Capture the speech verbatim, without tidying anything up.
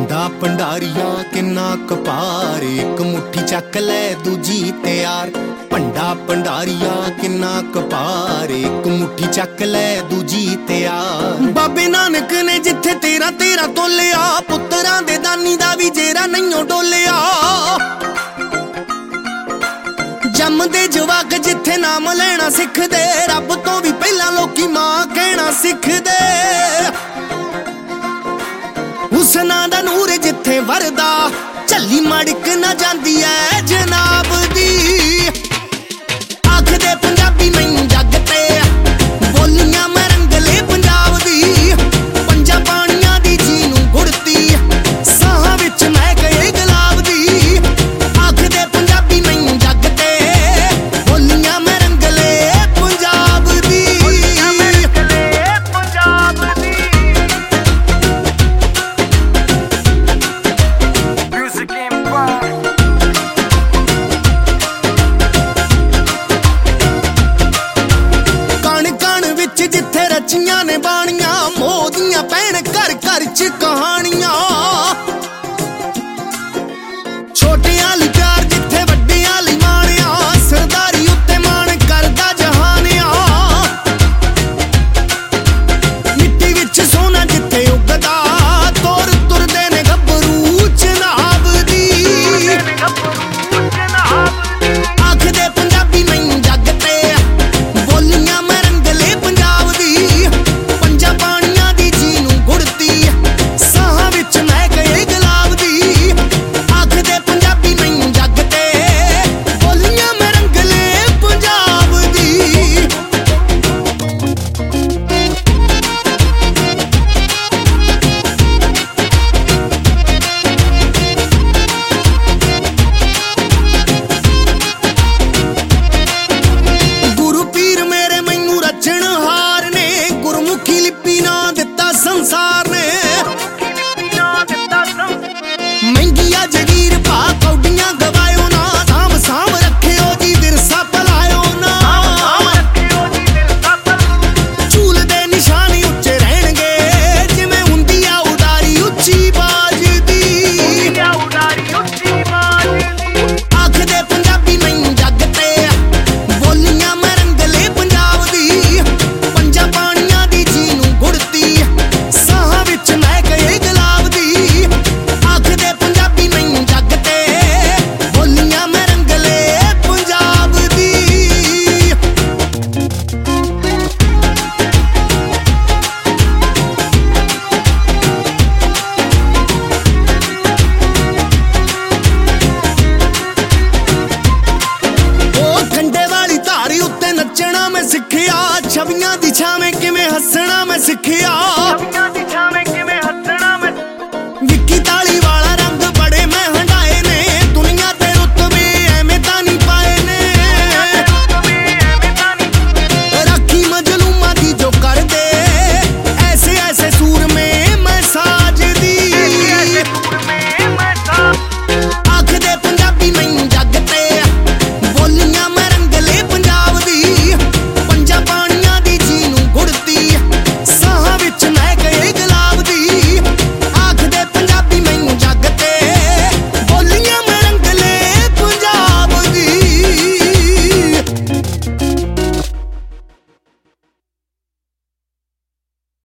ਭੰਡਾ ਭੰਡਾਰੀਆ ਕਿੰਨਾ ਕਪਾਰ, ਇੱਕ ਮੁੱਠੀ ਚੱਕ ਲੈ ਦੂਜੀ ਤਿਆਰ। ਭੰਡਾ ਭੰਡਾਰੀਆ ਕਿੰਨਾ ਕਪਾਰ, ਇੱਕ ਮੁੱਠੀ ਚੱਕ ਲੈ ਦੂਜੀ ਤਿਆਰ। ਬਾਬੇ ਨਾਨਕ ਨੇ ਜਿੱਥੇ ਤੇਰਾ ਤੇਰਾ ਤੋਲਿਆ, ਪੁੱਤਰਾਂ ਦੇ ਦਾਨੀ ਦਾ ਵੀ ਜੇਰਾ ਨਹੀਂਓ ਡੋਲਿਆ। ਜੰਮਦੇ ਜਵਾਕ ਜਿੱਥੇ ਨਾਮ ਲੈਣਾ ਸਿੱਖਦੇ, ਰੱਬ ਤੋਂ ਵੀ ਪਹਿਲਾਂ ਲੋਕੀ ਮਾਂ ਕਹਿਣਾ ਸਿੱਖਦੇ। ਹੁਸਨਾਂ ਦਾ ਨੂਰ ਜਿੱਥੇ ਵਰਦਾ, ਝੱਲੀ ਮੜਕ ਨਾ ਜਾਂਦੀ ਐ ਜਨਾਬ ਦੀ। ਆਖਦੇ ਪੰਜਾਬੀ ਮੈਨੂੰ ਜੱਗ ਤੇ, ਬੋਲੀਆਂ ਮੈਂ ਰੰਗਲੇ ਪੰਜਾਬ ਦੀ। ਪੰਜਾਂ ਪਾਣੀਆਂ ਦੀ ਜੀ ਨੂੰ ਗੁੜਤੀ, ਸਾਹਾਂ ਵਿੱਚ ਮੈਂ ਗਏ ਗੁਲਾਬ ਦੀ। ਆਖਦੇ ਪੰਜਾਬੀ ਮੈਨੂੰ ਜੱਗ ਤੇ, ਬੋਲੀਆਂ ਮੈਂ ਰੰਗਲੇ ਪੰਜਾਬ ਦੀ। ਪੰਜਾਬ ਦੀ ਜਿੱਥੇ ਰਚੀਆਂ ਨੇ ਬਾਣੀਆਂ, ਮੋਹ ਦੀਆਂ ਪੈਣ ਘਰ ਘਰ ਚ ਕਹਾਣੀ।